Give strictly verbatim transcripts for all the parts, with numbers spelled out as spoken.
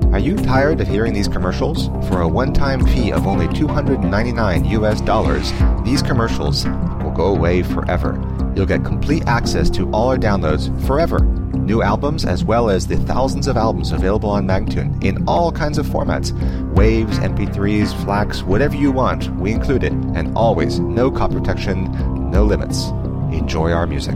Are you tired of hearing these commercials? For a one-time fee of only two hundred ninety-nine U S dollars, these commercials will go away forever. You'll get complete access to all our downloads forever. New albums as well as the thousands of albums available on Magnatune in all kinds of formats. Waves, M P threes, FLACs, whatever you want, we include it. And always, no copy protection, no limits. Enjoy our music.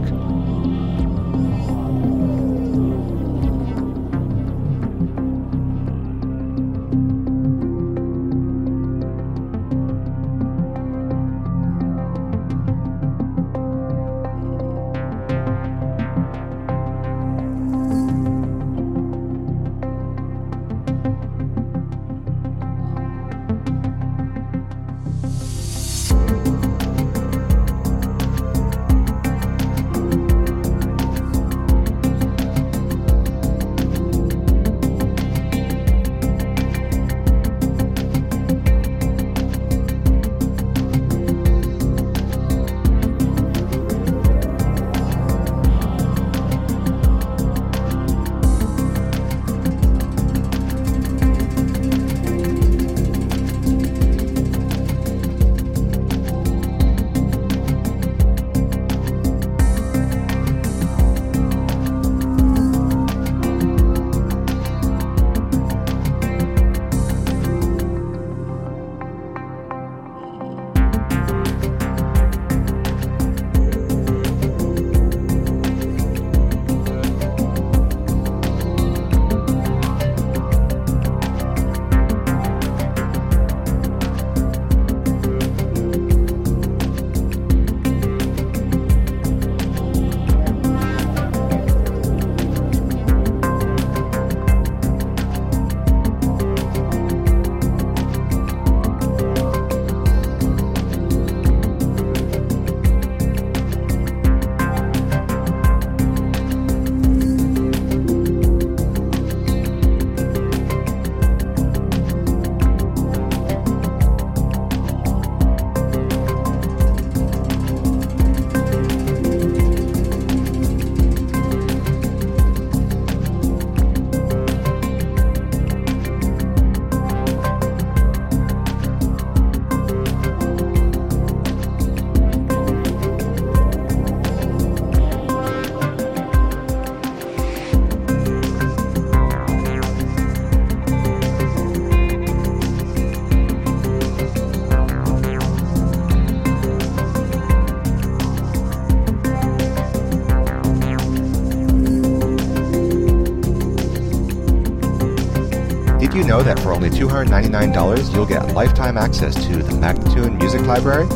Did you know that for only two hundred ninety-nine dollars you'll get lifetime access to the Magnatune Music Library?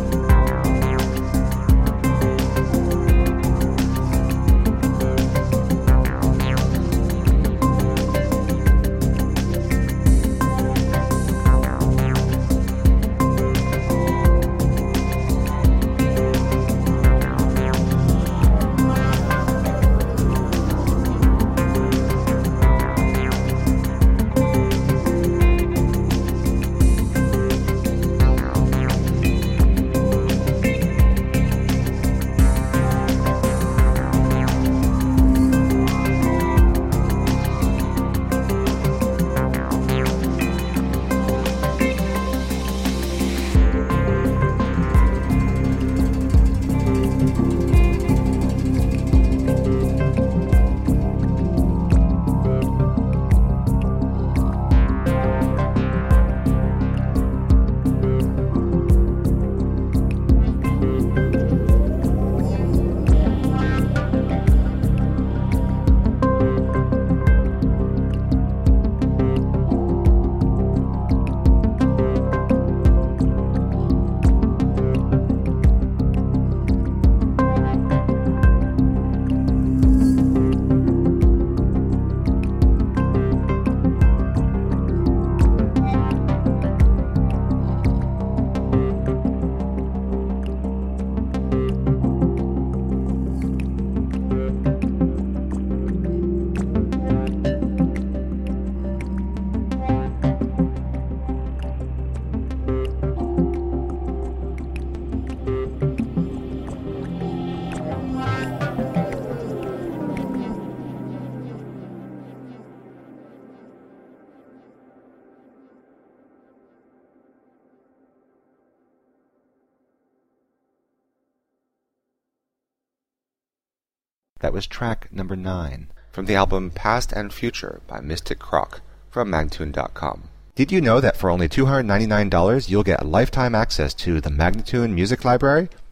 That was track number nine from the album Past and Future by Mystic Croc from Magnatune dot com. Did you know that for only two hundred ninety-nine dollars you'll get lifetime access to the Magnatune Music Library?